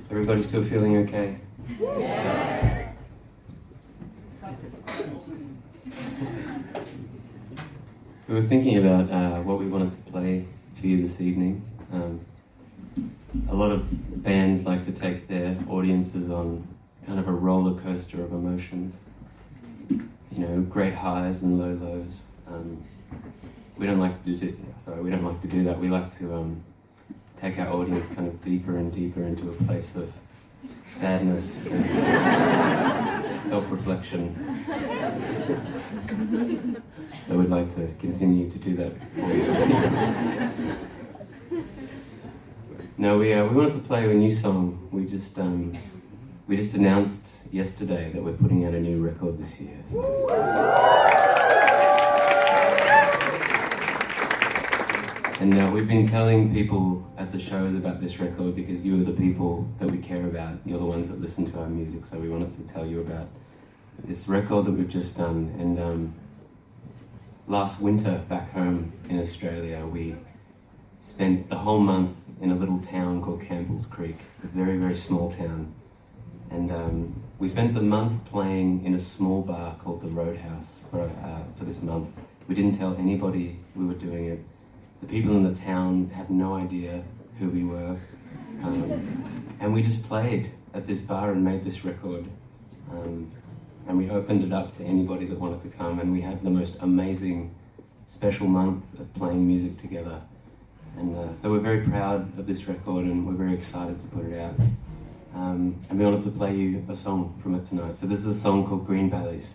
Everybody still feeling okay? Yeah. We were thinking about what we wanted to play for you this evening. A lot of bands like to take their audiences on kind of a roller coaster of emotions. You know, great highs and low lows. We don't like to do that. We like to take our audience kind of deeper and deeper into a place of sadness and self-reflection. So we'd like to continue to do that for you this evening. No, we wanted to play a new song. We just announced yesterday that we're putting out a new record this year. And we've been telling people at the shows about this record because you're the people that we care about. You're the ones that listen to our music, so we wanted to tell you about this record that we've just done. And last winter back home in Australia, we spent the whole month in a little town called Campbell's Creek. It's a very, very small town. And we spent the month playing in a small bar called the Roadhouse for this month. We didn't tell anybody we were doing it. The people in the town had no idea who we were. And we just played at this bar and made this record. And we opened it up to anybody that wanted to come. And we had the most amazing, special month of playing music together. And so we're very proud of this record and we're very excited to put it out. And we wanted to play you a song from it tonight. So this is a song called Green Valleys.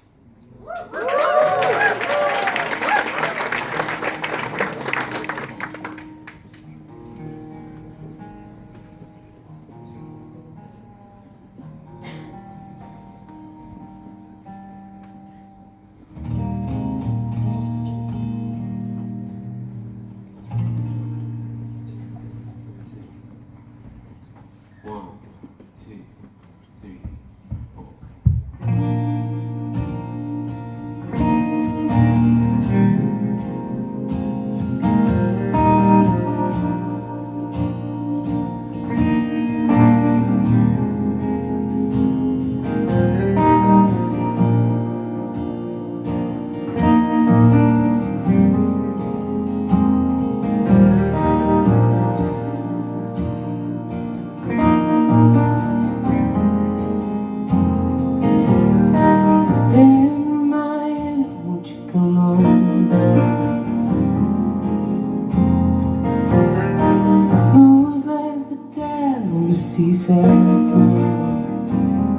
Seaside town.